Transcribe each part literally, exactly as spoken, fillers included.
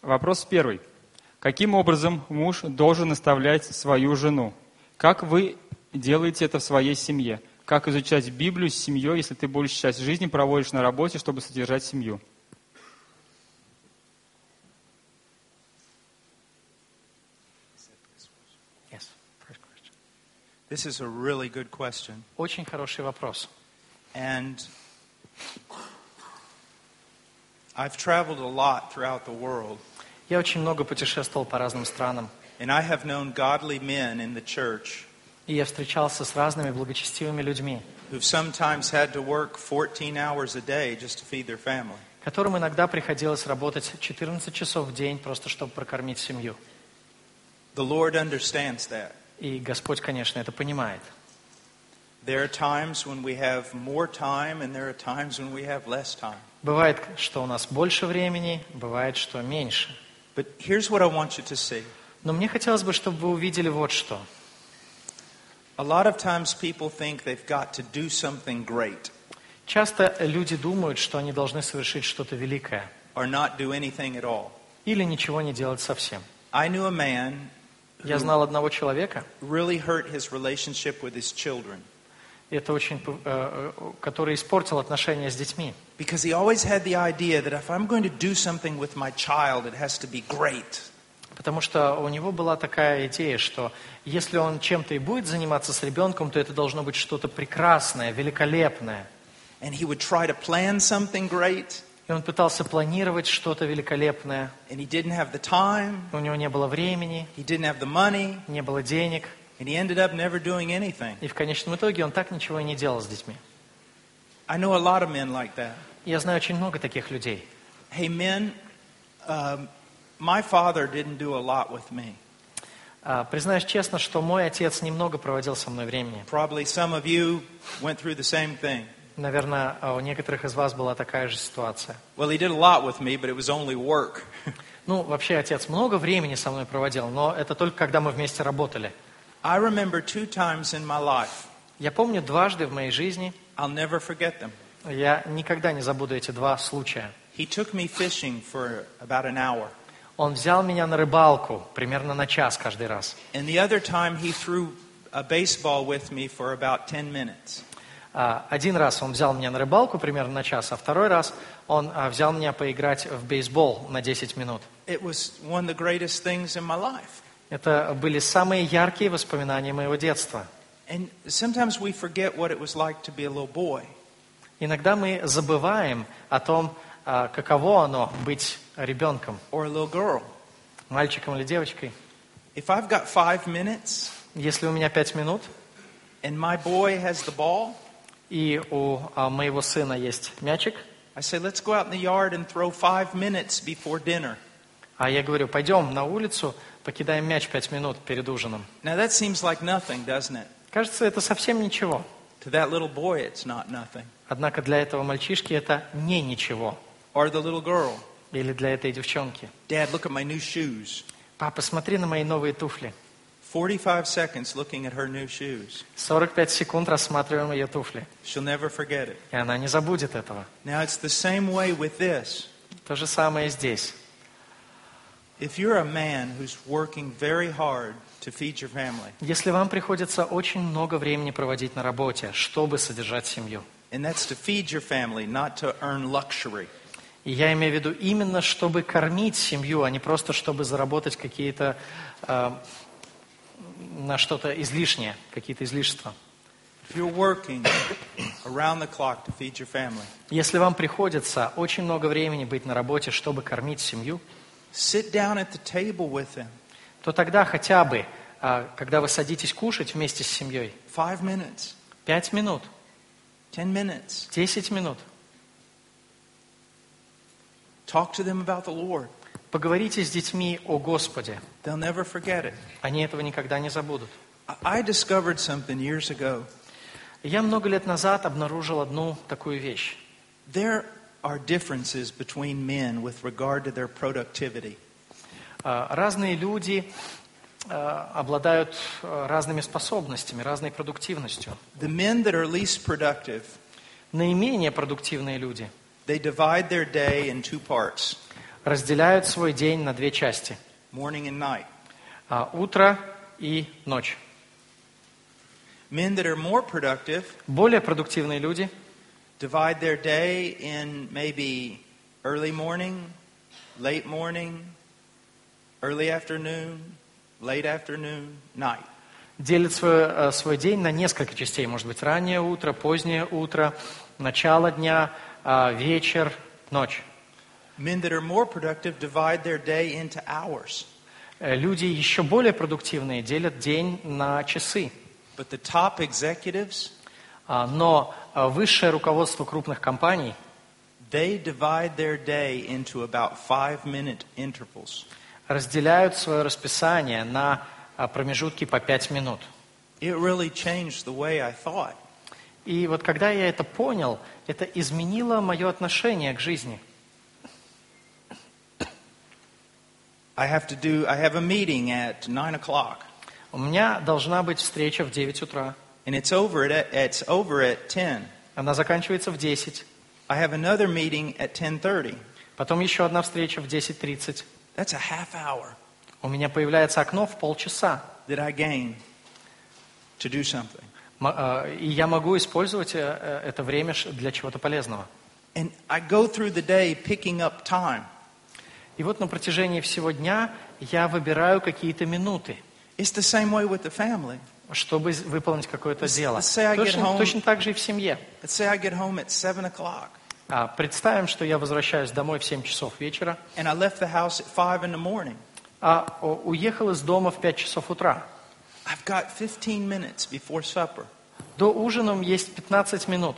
Вопрос первый. Каким образом муж должен наставлять свою жену? Как вы делаете это в своей семье? Как изучать Библию с семьей, если ты большую часть жизни проводишь на работе, чтобы содержать семью? Yes, first question. This is a really good question. Очень хороший вопрос. And I've traveled a lot throughout the world. Я очень много путешествовал по разным странам, And I have known godly men in the church и я встречался с разными благочестивыми людьми, who've sometimes had to work fourteen hours a day just to feed their family. которым иногда приходилось работать четырнадцать часов в день, просто чтобы прокормить семью. The Lord understands that. И Господь, конечно, это понимает. There are times when we have more time and there are times when we have less time. Бывает, что у нас больше времени, бывает, что меньше. But here's what I want you to see. Но мне хотелось бы, чтобы вы увидели вот что. A lot of times people think they've got to do something great Часто люди думают, что они должны совершить что-то великое or not do anything at all. или ничего не делать совсем. I knew a man Я знал одного человека, really hurt his relationship with his children это очень, э, который испортил отношения с детьми. because he always had the idea that if I'm going to do something with my child, it has to be great. Потому что у него была такая идея, что если он чем-то и будет заниматься с ребенком, то это должно быть что-то прекрасное, великолепное. And he would try to plan something great, И он пытался планировать что-то великолепное. and he didn't have the time, У него не было времени, he didn't have the money, не было денег. and he ended up never doing anything. И в конечном итоге он так ничего и не делал с детьми. I know a lot of men like that. Я знаю очень много таких людей. Hey, men, um, my father didn't do a lot with me. А, признаюсь честно, что мой отец немного проводил со мной времени. Probably some of you went through the same thing. Наверное, у некоторых из вас была такая же ситуация. Well, he did a lot with me, but it was only work. Ну, вообще, отец много времени со мной проводил, но это только когда мы вместе работали. I remember two times in my life. Я помню дважды в моей жизни, I'll never forget them. я никогда не забуду эти два случая. He took me fishing for about an hour. Он взял меня на рыбалку примерно на час каждый раз. And the other time he threw a baseball with me for about ten minutes. А, Один раз он взял меня на рыбалку примерно на час, а второй раз он а, взял меня поиграть в бейсбол на десять минут. It was one of the greatest things in my life. Это были самые яркие воспоминания моего детства. And sometimes we forget what it was like to be a little boy. Иногда мы забываем о том, а, каково оно быть ребенком, Or a little girl. мальчиком или девочкой. If I've got five minutes Если у меня пять минут, and my boy has the ball, и у а, моего сына есть мячик, I say, let's go out in the yard and throw five minutes before dinner. а я говорю, пойдем на улицу, покидаем мяч пять минут перед ужином. Now that seems like nothing, doesn't it? Кажется, это совсем ничего. To that little boy, it's not nothing. Однако для этого мальчишки это не ничего. Or the little girl. Или для этой девчонки. Dad, look at my new shoes. Папа, смотри на мои новые туфли. forty-five seconds looking at her new shoes. сорок пять секунд рассматриваем ее туфли. She'll never forget it. И она не забудет этого. Now it's the same way with this. То же самое здесь. If you're a man who's working very hard to feed your family, Если вам приходится очень много времени проводить на работе, чтобы содержать семью. and that's to feed your family, not to earn luxury. И я имею в виду именно, чтобы кормить семью, а не просто, чтобы заработать какие-то э, на что-то излишнее, какие-то излишества. If you're working around the clock to feed your family, Если вам приходится очень много времени быть на работе, чтобы кормить семью, sit down at the table with them. то тогда хотя бы, э, когда вы садитесь кушать вместе с семьей, Five minutes, пять минут, ten minutes. десять минут, Talk to them about the Lord. поговорите с детьми о Господе. They'll never forget it. Они этого никогда не забудут. I- I discovered something years ago. Я много лет назад обнаружил одну такую вещь. There are differences between men with regard to their productivity. Э, Разные люди э, обладают э, разными способностями, разной продуктивностью. The men that are least productive, Наименее продуктивные люди, they divide their day in two parts. разделяют свой день на две части. Morning and night. А, утро и ночь. Men that are more productive Более продуктивные люди divide their day in maybe early morning, late morning, early afternoon, late afternoon, night. делят свой, э, свой день на несколько частей. Может быть, раннее утро, позднее утро, начало дня, э, вечер, ночь. Men that are more productive divide their day into hours. Э, Люди еще более продуктивные делят день на часы. But the top executives, А, Но э, высшее руководство крупных компаний, they divide their day into about five-minute intervals. разделяют свое расписание на а, промежутки по пять минут. It really changed the way I thought. И вот когда я это понял, это изменило мое отношение к жизни. I have to do, I have a meeting at nine o'clock, У меня должна быть встреча в девять утра. and it's over at, it's over at ten. Она заканчивается в десять. I have another meeting at ten thirty. Потом еще одна встреча в десять тридцать. That's a half hour У меня появляется окно в полчаса. that I gain to do something. М- э, И я могу использовать э, э, это время ш- для чего-то полезного. And I go through the day picking up time. И вот на протяжении всего дня я выбираю какие-то минуты, It's the same way with the family. чтобы з- выполнить какое-то Let's- дело. let's say I get Точно, home- точно так же и в семье. Let's say I get home at seven o'clock, А, представим, что я возвращаюсь домой в семь часов вечера, and I left the house at five in the morning. а о, уехал из дома в пять часов утра. I've got fifteen minutes before supper. До ужина есть пятнадцать минут.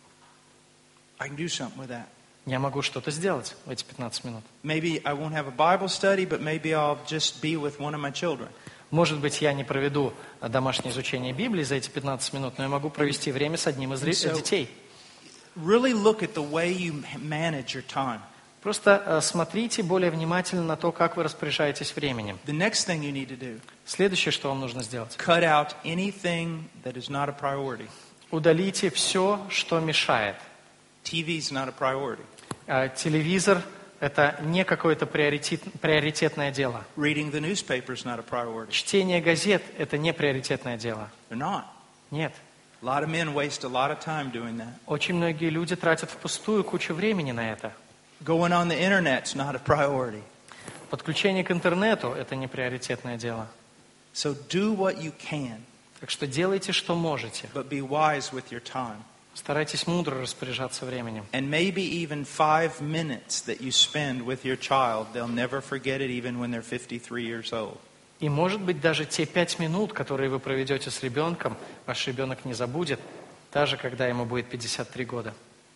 I can do something with that. Я могу что-то сделать в эти пятнадцать минут. Maybe I won't have a Bible study, but maybe I'll just be with one of my children. Может быть, я не проведу а, домашнее изучение Библии за эти пятнадцать минут, но я могу провести время с одним из ре- So- детей. Really look at the way you manage your time. Просто э, смотрите более внимательно на то, как вы распоряжаетесь временем. The next thing you need to do, Следующее, что вам нужно сделать. cut out anything that is not a priority. Удалите все, что мешает. T V is not a priority. Э, Телевизор – это не какое-то приоритет, приоритетное дело. Reading the newspaper is not a priority. Чтение газет – это не приоритетное дело. They're not. Нет. A lot of men waste a lot of time doing that. Очень многие люди тратят впустую кучу времени на это. Going on the internet's not a priority. Подключение к интернету – это не приоритетное дело. So do what you can, Так что делайте, что можете. but be wise with your time. Старайтесь мудро распоряжаться временем. And maybe even five minutes that you spend with your child, they'll never forget it even when they're fifty-three years old. И, может быть, даже те пять минут, которые вы проведете с ребенком, ваш ребенок не забудет, даже когда ему будет пятьдесят три года.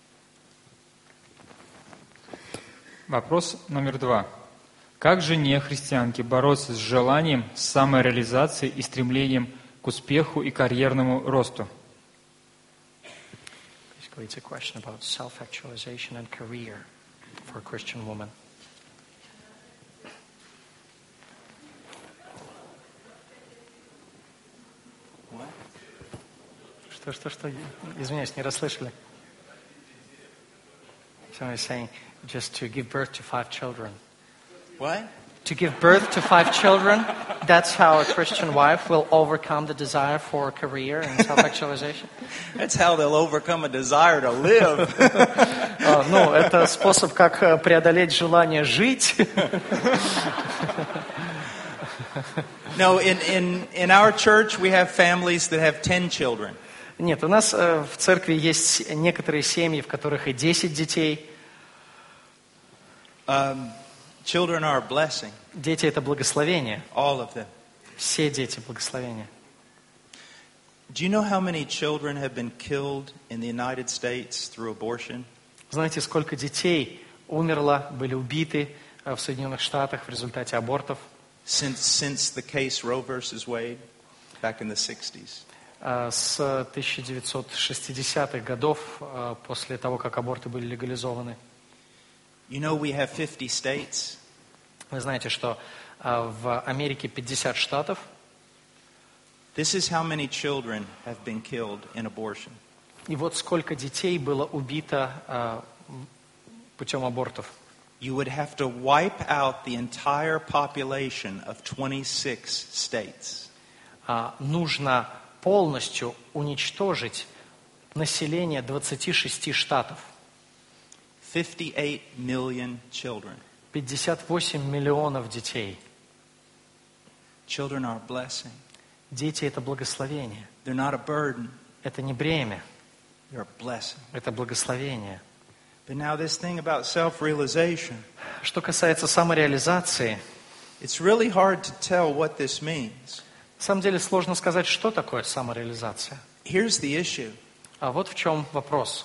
Вопрос номер два. Как жене христианке бороться с желанием, с самореализацией и стремлением к успеху и карьерному росту? Basically, it's a question about self-actualization and career for a Christian woman. Что, что, что? Извиняюсь, не расслышали. Somebody saying just to give birth to five children. What? To give birth to five children, that's how a Christian wife will overcome the desire for a career and self-actualization. That's how they'll overcome a desire to live. А, Ну, это способ, как э, преодолеть желание жить. No, in, in, in our church, we have families that have ten children. Нет, у нас э, в церкви есть некоторые семьи, в которых и десять детей. Um, children are a blessing, Дети – это благословение. all of them. Все дети – благословение. Do you know how many children have been killed in the United States through abortion? Знаете, сколько детей умерло, были убиты э, в Соединенных Штатах в результате абортов? Since, since the case Roe versus Wade back in the sixties. Э, С тысяча девятьсот шестидесятых годов, э, после того, как аборты были легализованы. You know we have fifty states. Вы знаете, что э, в Америке пятьдесят штатов. This is how many children have been killed in abortion. И вот сколько детей было убито э, путем абортов. you would have to wipe out the entire population of twenty-six states. А, нужно полностью уничтожить население двадцати шести штатов. fifty-eight million children. пятьдесят восемь миллионов детей. Children are a blessing. Дети – это благословение. They're not a burden. Это не бремя, They're a blessing. это благословение. But now this thing about self-realization, Что касается самореализации, it's really hard to tell what this means. на самом деле сложно сказать, что такое самореализация. Here's the issue. А вот в чем вопрос.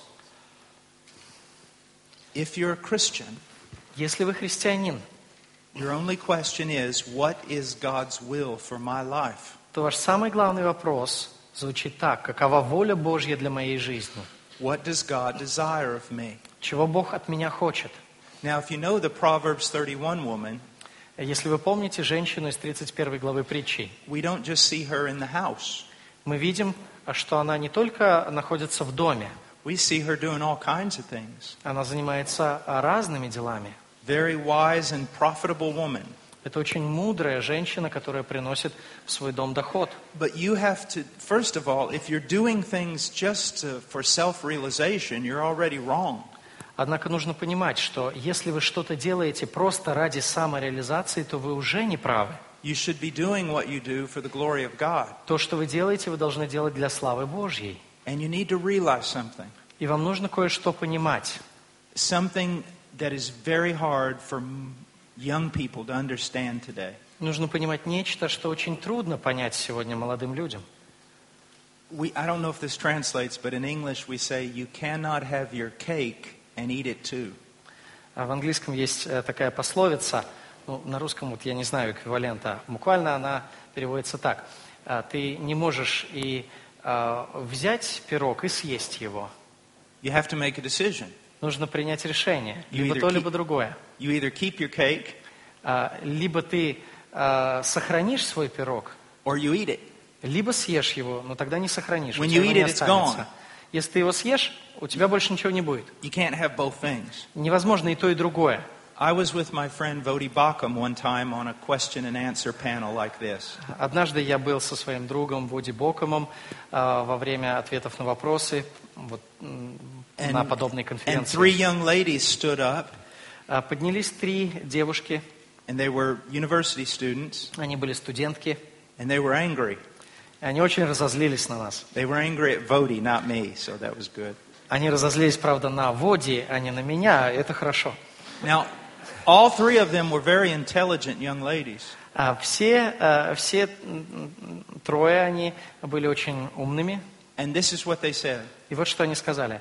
If you're a Christian, Если вы христианин, your only question is, what is God's will for my life? то ваш самый главный вопрос звучит так: какова воля Божья для моей жизни? What does God desire of me? Чего Бог от меня хочет? Now, if you know the Proverbs thirty-one woman, Если вы помните женщину из тридцать первой главы притчи, we don't just see her in the house. мы видим, что она не только находится в доме, We see her doing all kinds of things. она занимается разными делами. Very wise and profitable woman. Это очень мудрая женщина, которая приносит в свой дом доход. But you have to, first of all, if you're doing things just to, for self-realization, you're already wrong. Однако нужно понимать, что если вы что-то делаете просто ради самореализации, то вы уже не правы. You should be doing what you do for the glory of God. То, что вы делаете, вы должны делать для славы Божьей. And you need to realize something. И вам нужно кое-что понимать. Something that is very hard for young people to understand today. Нужно понимать нечто, что очень трудно понять сегодня молодым людям. We, I don't know if this translates, but in English we say, you cannot have your cake and eat it too. А в английском есть э, такая пословица, ну, на русском вот я не знаю эквивалента, буквально она переводится так: А, ты не можешь и а, взять пирог и съесть его. You have to make a decision. Нужно принять решение, You либо either то, keep- либо другое. You either keep your cake А, либо ты а, сохранишь свой пирог, or you eat it. либо съешь его, но тогда не сохранишь, у When тебя you его eat не it, it's останется. gone. Если ты его съешь, у тебя больше ничего не будет. You can't have both things. Невозможно и то, и другое. I was with my friend Vodi Bakum one time on a question and answer panel like this. Однажды я был со своим другом Води Бокомом а, во время ответов на вопросы вот, м, на подобной and конференции. three young ladies stood up, А, Поднялись три девушки, and they were university students, они были студентки, and they were angry. и они очень разозлились на нас. They were angry at Vodi, not me, so that was good. Они разозлились, правда, на Води, а не на меня, это хорошо. Now, all three of them were very intelligent young ladies. А все, а, все м, м, трое они были очень умными. And this is what they said. И вот что они сказали.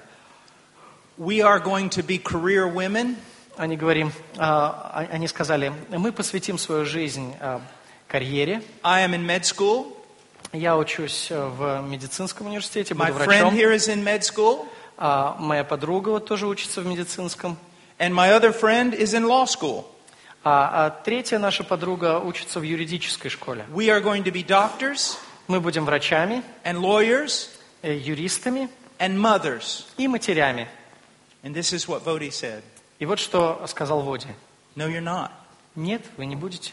We are going to be career women, Они, говорим, а, а- они сказали, мы посвятим свою жизнь а, карьере. I am in med school. Я учусь в медицинском университете, My буду friend врачом. here is in med school. А моя подруга вот тоже учится в медицинском. And my other friend is in law school. А, а третья наша подруга учится в юридической школе. We are going to be doctors Мы будем врачами, and lawyers э, юристами and mothers. и матерями. And this is what Vodi said. И вот что сказал Води. No, you're not. Нет, вы не будете.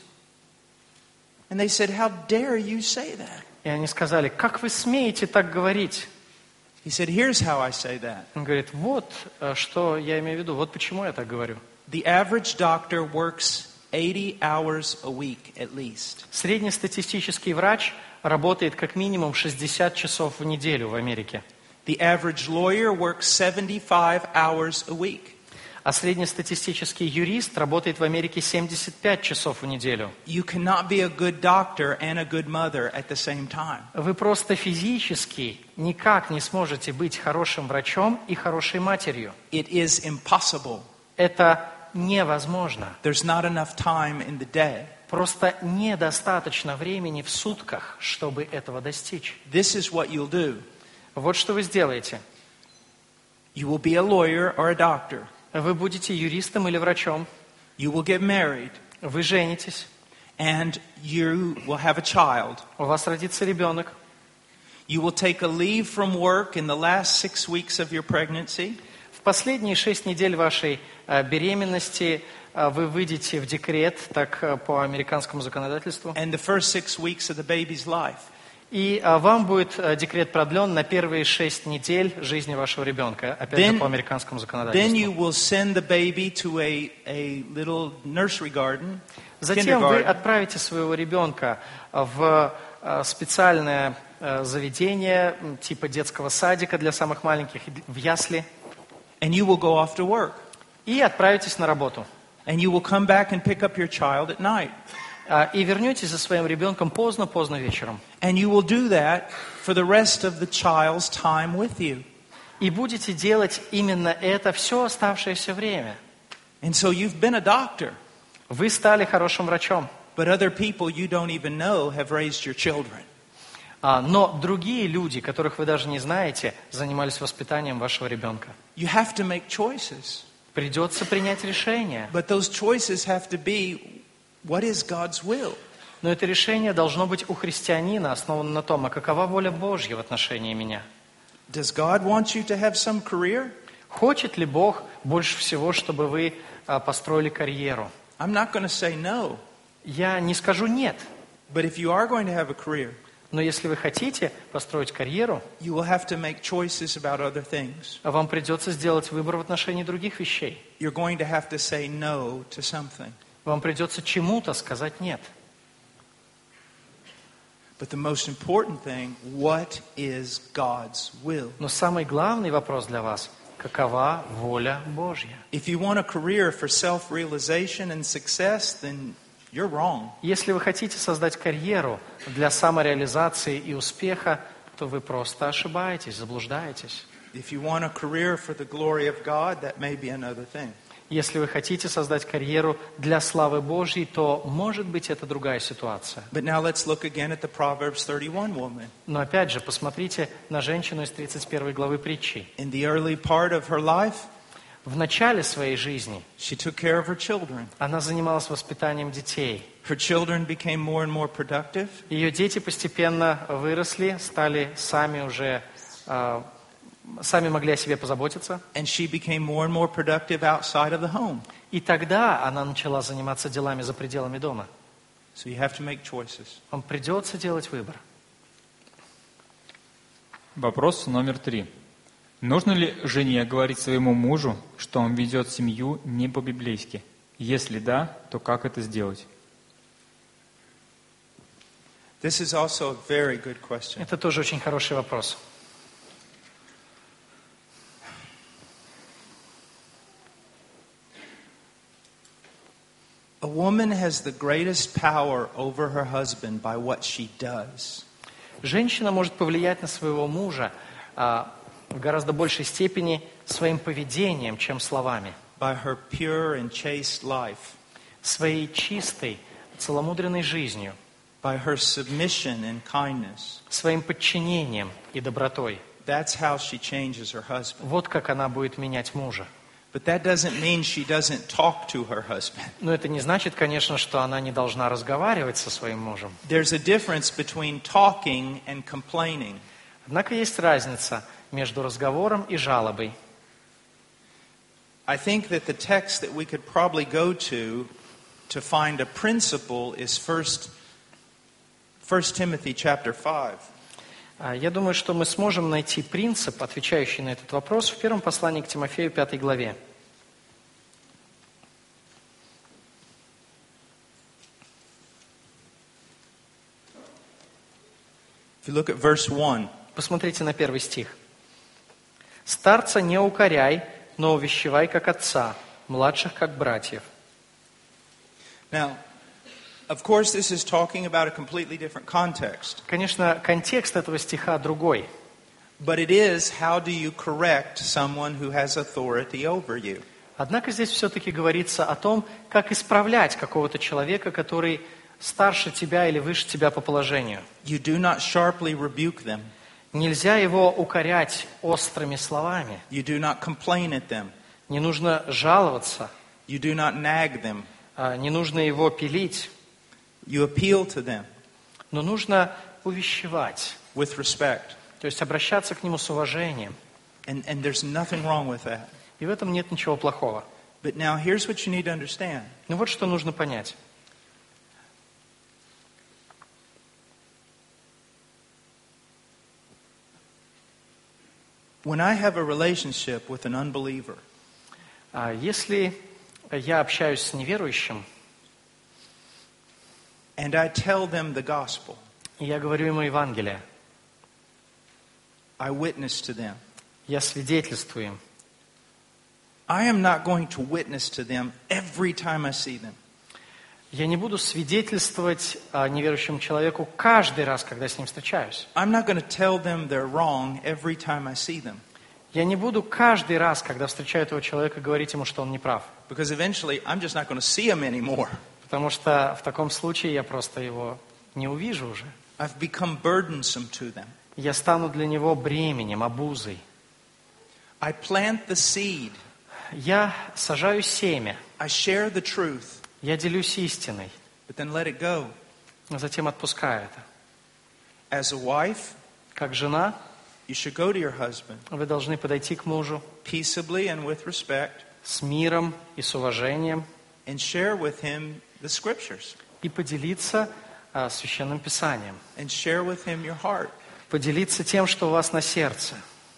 And they said, how dare you say that? И они сказали, как вы смеете так говорить? He said, here's how I say that. Он говорит, вот э, что я имею в виду, вот почему я так говорю. The average doctor works eighty hours a week at least. Среднестатистический врач работает как минимум шестьдесят часов в неделю в Америке. The average lawyer works seventy-five hours a week. А среднестатистический юрист работает в Америке семьдесят пять часов в неделю. You cannot be a good doctor and a good mother at the same time. Вы просто физически никак не сможете быть хорошим врачом и хорошей матерью. It is impossible. Это невозможно. There's not enough time in the day. Просто недостаточно времени в сутках, чтобы этого достичь. This is what you'll do. Вот что вы сделаете. You will be a lawyer or a doctor. Вы будете юристом или врачом. You will get married. Вы женитесь. And you will have a child. У вас родится ребенок. You will take a leave from work in the last six weeks of your pregnancy. В в последние шесть недель вашей э, беременности э, вы выйдете в декрет, так э, по американскому законодательству. And the first six weeks of the baby's life. И э, вам будет э, декрет продлен на первые шесть недель жизни вашего ребенка, опять Then- же по американскому Then законодательству. you will send the baby to a, a little nursery garden, Затем вы kindergarten, отправите своего ребенка в э, специальное э, заведение, м, типа детского садика для самых маленьких, в ясли, and you will go off to work. и отправитесь на работу. And you will come back and pick up your child at night. А, И вернетесь за своим ребенком поздно-поздно вечером. And you will do that for the rest of the child's time with you. И будете делать именно это все оставшееся время. And so you've been a doctor, Вы стали хорошим врачом, but other people you don't even know have raised your children. а, но другие люди, которых вы даже не знаете, занимались воспитанием вашего ребенка. You have to make choices, Придется принять решение. but those choices have to be, what is God's will? Но это решение должно быть у христианина, основано на том, а какова воля Божья в отношении меня. Does God want you to have some career? Хочет ли Бог больше всего, чтобы вы а, построили карьеру? I'm not going to say no, Я не скажу нет, but if you are going to have a career, но если вы хотите построить карьеру, you will have to make choices about other things. вам придется сделать выбор в отношении других вещей. You're going to have to say no to something. Вам придется чему-то сказать нет. But the most important thing, what is God's will? Но самый главный вопрос для вас – какова воля Божья? If you want a career for self-realization and success, then you're wrong. Если вы хотите создать карьеру для самореализации и успеха, то вы просто ошибаетесь, заблуждаетесь. If you want a career for the glory of God, that may be another thing. Если вы хотите создать карьеру для славы Божьей, то, может быть, это другая ситуация. But now let's look again at the Proverbs thirty-one woman. Но опять же, посмотрите на женщину из тридцать первой главы притчи. In the early part of her life, В начале своей жизни she took care of her children. она занималась воспитанием детей. Her children became more and more productive, Ее дети постепенно выросли, стали сами уже, э, сами могли о себе позаботиться. and she became more and more productive outside of the home. И тогда она начала заниматься делами за пределами дома. So you have to make choices. Вам придется делать выбор. Вопрос номер три. Нужно ли жене говорить своему мужу, что он ведет семью не по-библейски? Если да, то как это сделать? This is also a very good question. Это тоже очень хороший вопрос. A woman has the greatest power over her husband by what she does. Женщина может повлиять на своего мужа а, в гораздо большей степени своим поведением, чем словами. By her pure and chaste life, Своей чистой, целомудренной жизнью, by her submission and kindness. своим подчинением и добротой. That's how she changes her husband. Вот как она будет менять мужа. But that doesn't mean she doesn't talk to her husband. Но это не значит, конечно, что она не должна разговаривать со своим мужем. There's a difference between talking and complaining. Однако есть разница между разговором и жалобой. I think that the text that we could probably go to to find a principle is first, First Timothy chapter five. А, Я думаю, что мы сможем найти принцип, отвечающий на этот вопрос, в первом послании к Тимофею, пятой главе. If you look at verse one, Посмотрите на первый стих. «Старца не укоряй, но увещевай как отца, младших как братьев». now, of course, this is talking about a completely different context. Конечно, контекст этого стиха другой. But it is, how do you correct someone who has authority over you? Однако здесь все-таки говорится о том, как исправлять какого-то человека, который старше тебя или выше тебя по положению. You do not sharply rebuke them. Нельзя его укорять острыми словами. You do not complain at them. Не нужно жаловаться, You do not nag them. а, не нужно его пилить, You appeal to them но нужно увещевать, with respect. то есть обращаться к нему с уважением. And, and there's nothing wrong with that. И в этом нет ничего плохого. But now here's what you need to understand. Но вот что нужно понять. When I have a relationship with an unbeliever, А Если я общаюсь с неверующим, and I tell them the gospel, и я говорю ему Евангелие, I witness to them. я свидетельствую им. I am not going to witness to them every time I see them. Я не буду свидетельствовать а, неверующему человеку каждый раз, когда с ним встречаюсь. I'm not going to tell them they're wrong every time I see them. Я не буду каждый раз, когда встречаю этого человека, говорить ему, что он не прав. Because eventually I'm just not going to see him anymore. Потому что в таком случае я просто его не увижу уже. I've become burdensome to them. Я стану для него бременем, обузой. I plant the seed. Я сажаю семя, I share the truth, я делюсь истиной, but then let it go. а затем отпускаю это. As a wife, Как жена, you should go to your husband вы должны подойти к мужу peaceably and with respect с миром и с уважением and share with him the scriptures и поделиться а, Священным Писанием. and share with him your heart. Поделиться тем, что у вас на сердце.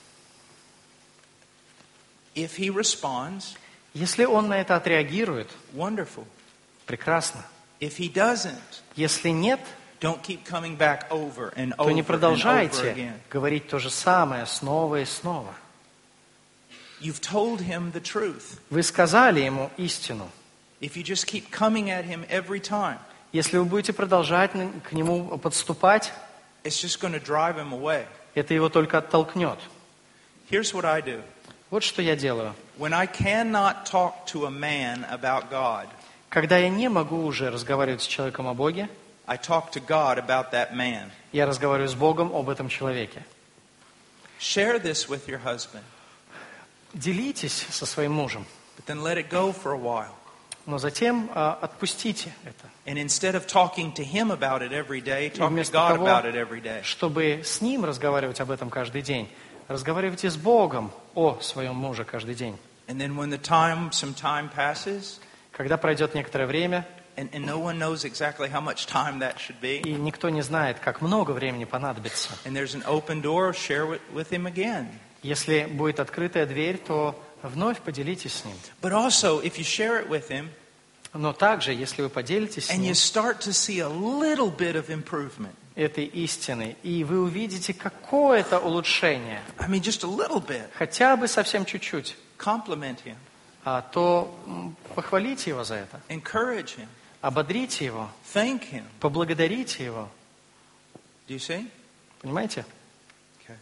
If he responds, Если он на это отреагирует, wonderful. прекрасно. If he doesn't, Если нет, don't keep coming back over and то over не and over продолжайте again. говорить то же самое снова и снова. You've told him the truth. Вы сказали ему истину. If you just keep coming at him every time, Если вы будете продолжать на- к нему подступать, it's just going to drive him away. это его только оттолкнет. Here's what I do. Вот что я делаю. When I cannot talk to a man about God, Когда я не могу уже разговаривать с человеком о Боге, I talk to God about that man. я разговариваю с Богом об этом человеке. Share this with your husband, Делитесь со своим мужем, but then let it go for a while. но затем а, отпустите это. And instead of talking to him about it every day, И talk to вместо God того, about it every day. чтобы с ним разговаривать об этом каждый день, разговаривайте с Богом о своем муже каждый день. And then when the time, some time passes, Когда пройдет некоторое время, and, and no one knows exactly how much time that should be, и никто не знает, как много времени понадобится. and there's an open door, share with, with him again. Если будет открытая дверь, то вновь поделитесь с ним. But also, if you share it with him, Но также, если вы поделитесь с and ним you start to see a little bit of improvement, этой истиной, и вы увидите какое-то улучшение, I mean just a little bit, хотя бы совсем чуть-чуть, compliment him, а, то м, похвалите его за это, encourage him, ободрите его, thank him. поблагодарите его. Do you see? Понимаете? Okay.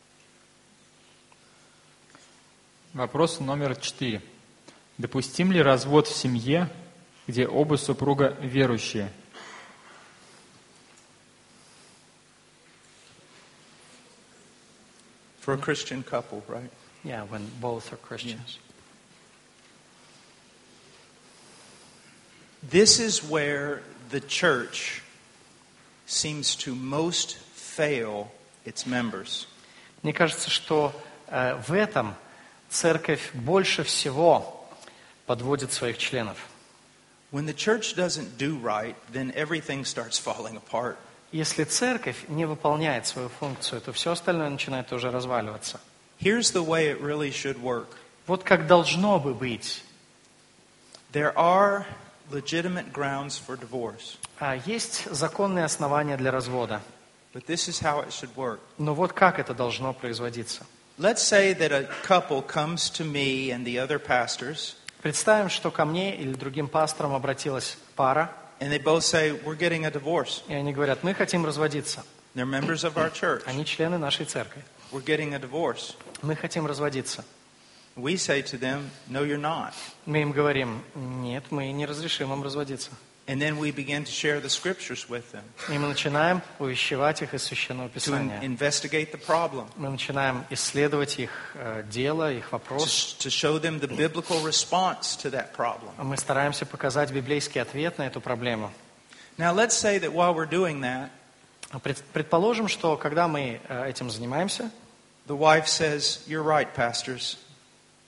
Вопрос номер четыре. Допустим ли развод в семье, где оба супруга верующие? For a Christian couple, right? Yeah, when both are Christians. This is where the church seems to most fail its members. Мне кажется, что э, в этом церковь больше всего подводит своих членов. When the church doesn't do right, then everything starts falling apart. Если церковь не выполняет свою функцию, то все остальное начинает уже разваливаться. Here's the way it really should work. Вот как должно бы быть. There are legitimate grounds for divorce, А есть законные основания для развода. but this is how it should work. Но вот как это должно производиться. Let's say that a couple comes to me and the other pastors, Представим, что ко мне или другим пасторам обратилась пара, and they both say, we're getting a divorce. и они говорят, мы хотим разводиться. They're members of our church. Они члены нашей церкви. We're getting a divorce. Мы хотим разводиться. We say to them, no, you're not. Мы им говорим, нет, мы не разрешим им разводиться. And then we begin to share the scriptures with them, И мы начинаем увещевать их из Священного to in- Писания. investigate the problem, Мы начинаем исследовать их э, дело, их to, вопрос. sh- to show them the biblical response to that problem. Мы стараемся показать библейский ответ на эту проблему. Now, let's say that while we're doing that, Пред- Предположим, что когда мы э, этим занимаемся, the wife says, you're right, pastors.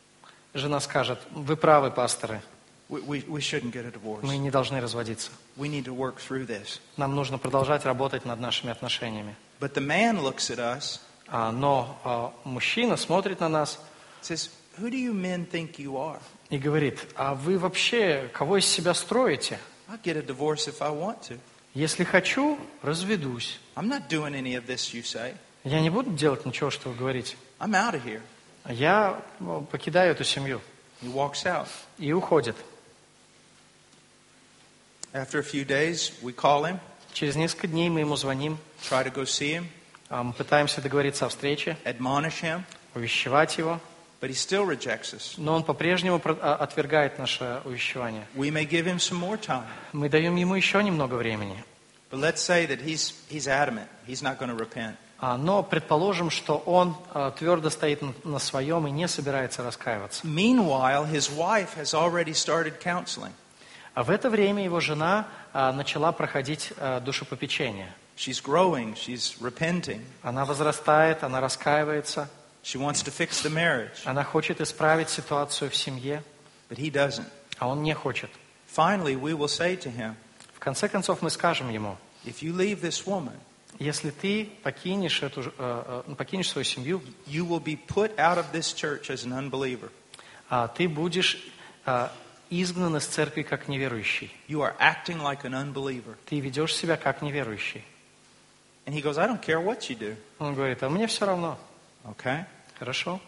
жена скажет: вы правы, пасторы, We, we, we shouldn't get a divorce. мы не должны разводиться. We need to work through this. Нам нужно продолжать работать над нашими отношениями. But the man looks at us, А, но а, мужчина смотрит на нас says, who do you men think you are? и говорит: а вы вообще кого из себя строите? I'll get a divorce if I want to. Если хочу, разведусь. I'm not doing any of this you say. Я не буду делать ничего, что вы говорите. I'm out of here. Я ну, покидаю эту семью. He walks out. И уходит. After a few days, we call him, Через несколько дней мы ему звоним, try to go see him, а, мы пытаемся договориться о встрече, admonish him, увещевать его, but he still rejects us. но он по-прежнему про- а, отвергает наше увещевание. We may give him some more time, Мы даем ему еще немного времени. but let's say that he's, he's adamant. He's not going to repent. А, но предположим, что он а, твердо стоит на, на своем и не собирается раскаиваться. Meanwhile, his wife has already started counseling. А в это время его жена а, начала проходить а, душепопечение. She's growing, she's repenting. Она возрастает, она раскаивается, She wants to fix the marriage, она хочет исправить ситуацию в семье, but he doesn't. а он не хочет. Finally, we will say to him, В конце концов мы скажем ему: if you leave this woman, если ты покинешь, эту, ж- э, э, покинешь свою семью, you will be put out of this church as an unbeliever. а, ты будешь а, изгнан из церкви как неверующий. You are acting like an unbeliever. Ты ведешь себя как неверующий. And he goes, I don't care what you do. Он говорит: а мне все равно. Okay? Хорошо.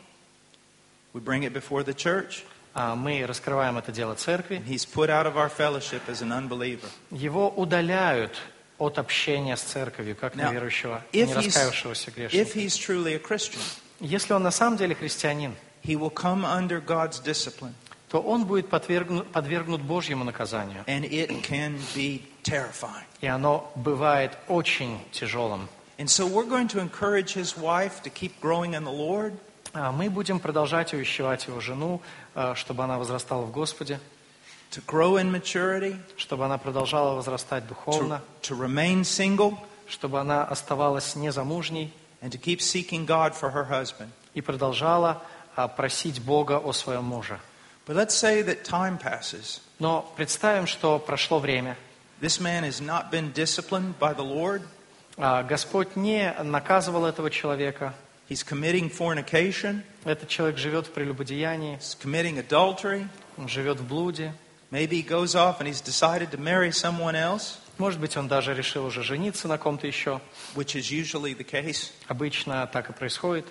We bring it before the church, А мы раскрываем это дело and церкви. he's put out of our fellowship as an unbeliever. Его удаляют от общения с церковью, как Now, неверующего, if не he's- раскаявшегося If грешника. he's truly a Christian, Если он на самом деле христианин, he will come under God's discipline, то он будет подвергнут, подвергнут Божьему наказанию. and it can be terrifying. И оно бывает очень тяжелым. And so we're going to encourage his wife to keep growing in the Lord, А мы будем продолжать увещевать его жену, а, чтобы она возрастала в Господе, to grow in maturity, чтобы она продолжала возрастать to, духовно, to remain single, чтобы она оставалась незамужней and to keep seeking God for her husband. и продолжала а, просить Бога о своем муже. But let's say that time passes. Но представим, что прошло время. This man has not been disciplined by the Lord. А, Господь не наказывал этого человека. He's committing fornication. Этот человек живет в прелюбодеянии, He's committing adultery. он живет в блуде. Maybe he goes off and he's decided to marry someone else, Может быть, он даже решил уже жениться на ком-то еще. which is usually the case. Обычно так и происходит.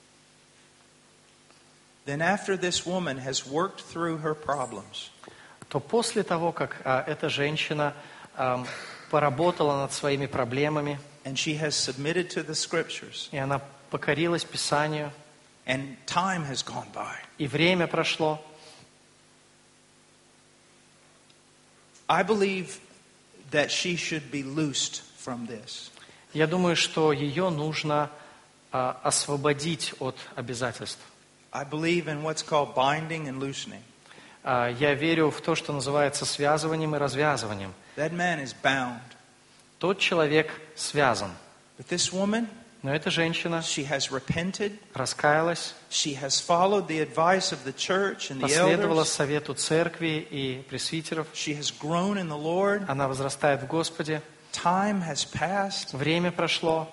Then after this woman has worked through her problems, То после того, как а, эта женщина ам, поработала над своими проблемами, and she has submitted to the scriptures, и она покорилась Писанию, and time has gone by, и время прошло, I believe that she should be loosed from this. я думаю, что ее нужно а, освободить от обязательств. I believe in what's called binding and loosening. А, я верю в то, что называется связыванием и развязыванием. That man is bound. Тот человек связан, But this woman, но эта женщина she has repented. раскаялась, She has followed the advice of the church and the последовала elders. совету церкви и пресвитеров. She has grown in the Lord. Она возрастает в Господе. Time has passed. Время прошло.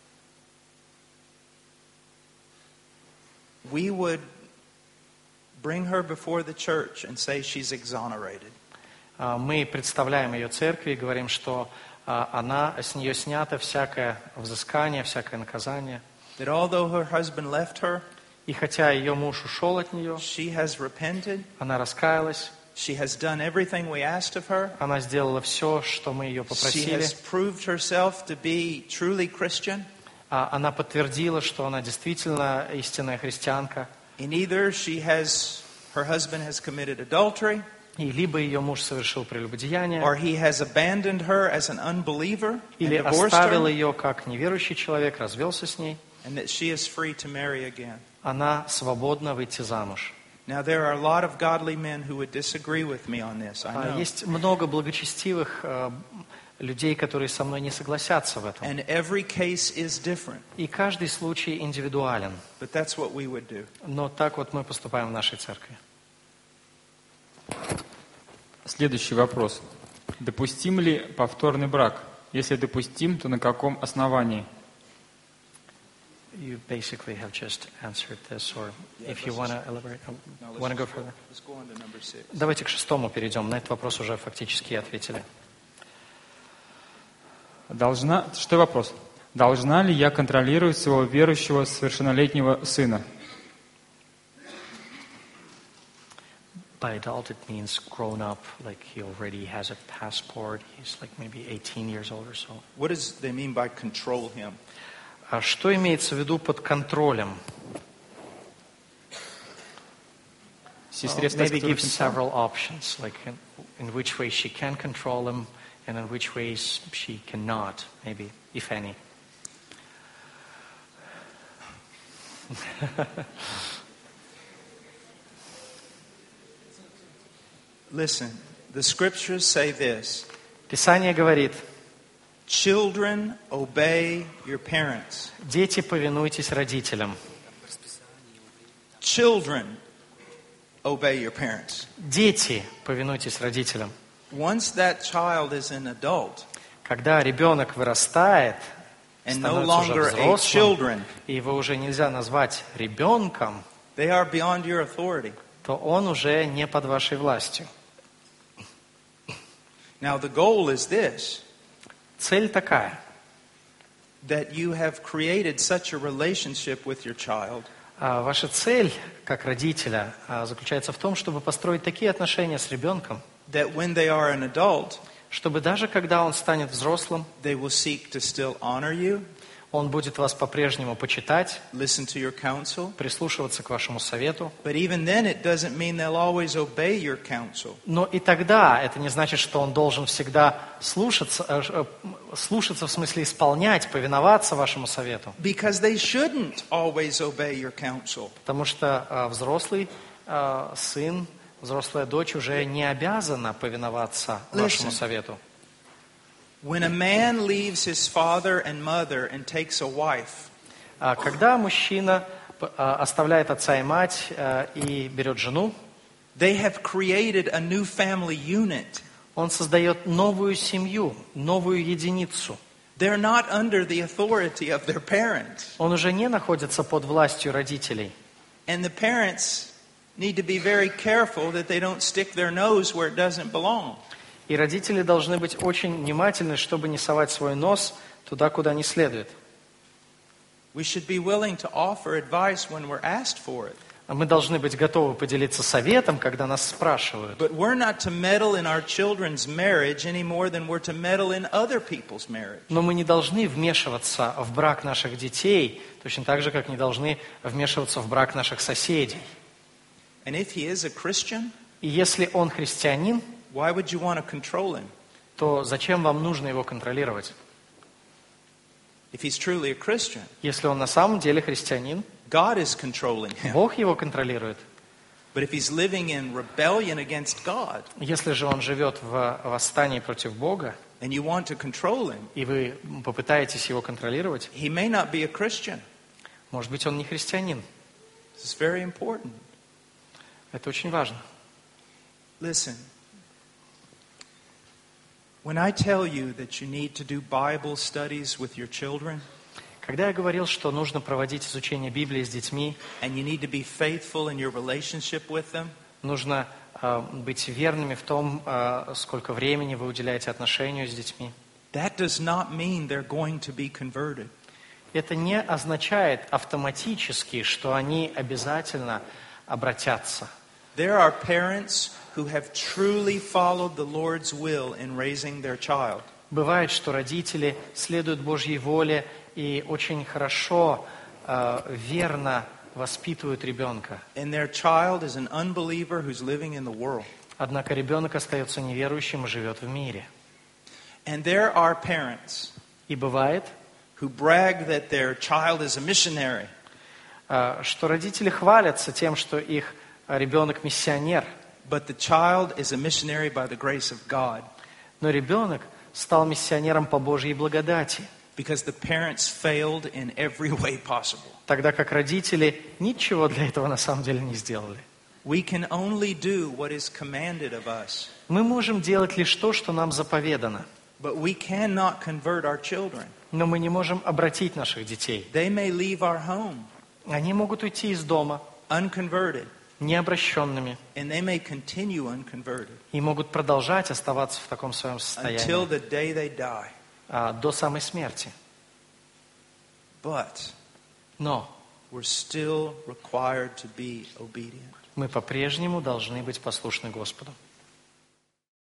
We would bring her before the church and say she's exonerated. А, Мы представляем ее церкви и говорим, что а, она, с нее снято всякое взыскание, всякое наказание. That although her husband left her, И хотя ее муж ушел от нее, she has repented. она раскаялась, She has done everything we asked of her. она сделала все, что мы ее She попросили. has proved herself to be truly Christian. А, Она подтвердила, что она действительно истинная христианка. And either she has, her husband has committed adultery, И либо ее муж совершил прелюбодеяние, or he has abandoned her as an unbeliever and или divorced оставил her, ее как неверующий человек, развелся с ней, and that she is free to marry again. она свободна выйти замуж. Now, there are a lot of godly men who would disagree with me on this, I А, know. Есть много благочестивых э, людей, которые со мной не согласятся в этом. And every case is different. И каждый случай индивидуален. But that's what we would do. Но так вот мы поступаем в нашей церкви. Следующий вопрос. Допустим ли повторный брак? Если допустим, то на каком основании? You basically have just answered this, or if you want to elaborate, want to go further. Let's go on to number six. Давайте к шестому перейдем. На этот вопрос уже фактически ответили. Должна, что вопрос? Должна ли я контролировать своего верующего совершеннолетнего сына? By adult, it means grown up, like he already has a passport. He's like maybe eighteen years old or so. What does they mean by control him? А что имеется в виду под контролем? Сестре Uh, стать, maybe которая give контроль- several options, like in, in which ways she can control him and in which ways she cannot, maybe, if any. Listen, the scriptures say this. Писание говорит: Children, obey your parents. дети, повинуйтесь родителям. Children, obey your parents. Дети, повинуйтесь родителям. Once that child is an adult Когда ребенок вырастает, and no становится уже longer a взрослым, children, и его уже нельзя назвать ребенком, they are beyond your authority. то он уже не под вашей властью. Now the goal is this, Цель такая, that you have created such a relationship with your child а ваша цель, как родителя, а, заключается в том, чтобы построить такие отношения с ребенком, that when they are an adult, чтобы даже когда он станет взрослым, they will seek to still honor you, он будет вас по-прежнему почитать, listen to your counsel. прислушиваться к вашему совету. But even then, it doesn't mean they'll always obey your counsel. Но и тогда это не значит, что он должен всегда слушаться, э, э, слушаться в смысле исполнять, повиноваться вашему совету. Because they shouldn't always obey your counsel. Потому что э, взрослый э, сын, взрослая дочь уже не обязана повиноваться вашему Listen. совету. When a man leaves his father and mother and takes a wife, А когда мужчина п- а, оставляет отца и мать э, и берет жену, they have created a new family unit. он создает новую семью, новую единицу. They're not under the authority of their parents. Он уже не находится под властью родителей. And the parents need to be very careful that they don't stick their nose where it doesn't belong. И родители должны быть очень внимательны, чтобы не совать свой нос туда, куда не следует. We should be willing to offer advice when we're asked for it. А мы должны быть готовы поделиться советом, когда нас спрашивают. But we're not to meddle in our children's marriage any more than we're to meddle in other people's marriage. Но мы не должны вмешиваться в брак наших детей, точно так же, как не должны вмешиваться в брак наших соседей. And if he is a Christian, И если он христианин, why would you want to control him? то зачем вам нужно его контролировать? If he's truly a Christian, Если он на самом деле христианин, God is controlling him. Бог его контролирует. But if he's living in rebellion against God, Если же он живет в восстании против Бога, and you want to control him, и вы попытаетесь его контролировать, he may not be a Christian. может быть, он не христианин. This is very important. Это очень важно. Listen, when I tell you that you need to do Bible studies with your children, Когда я говорил, что нужно проводить изучение Библии с детьми, and you need to be faithful in your relationship with them, нужно э, быть верными в том, э, сколько времени вы уделяете отношению с детьми, that does not mean they're going to be converted. это не означает автоматически, что они обязательно обратятся. There are parents who have truly followed the Lord's will in raising their child. Бывает, что родители следуют Божьей воле и очень хорошо, э, верно воспитывают ребенка. And their child is an unbeliever who's living in the world. Однако ребенок остается неверующим и живет в мире. And there are parents И бывает, who brag that their child is a missionary. э, что родители хвалятся тем, что их ребенок миссионер, But the child is a missionary by the grace of God. но ребенок стал миссионером по Божьей благодати, because the parents failed in every way possible. тогда как родители ничего для этого на самом деле не сделали. We can only do what is commanded of us, Мы можем делать лишь то, что нам заповедано, but we cannot convert our children. но мы не можем обратить наших детей. They may leave our home Они могут уйти из дома unconverted, необращенными and they may continue unconverted и могут продолжать оставаться в таком своем until состоянии the day they die. а, до самой смерти. But Но we're still required to be obedient. мы по-прежнему должны быть послушны Господу.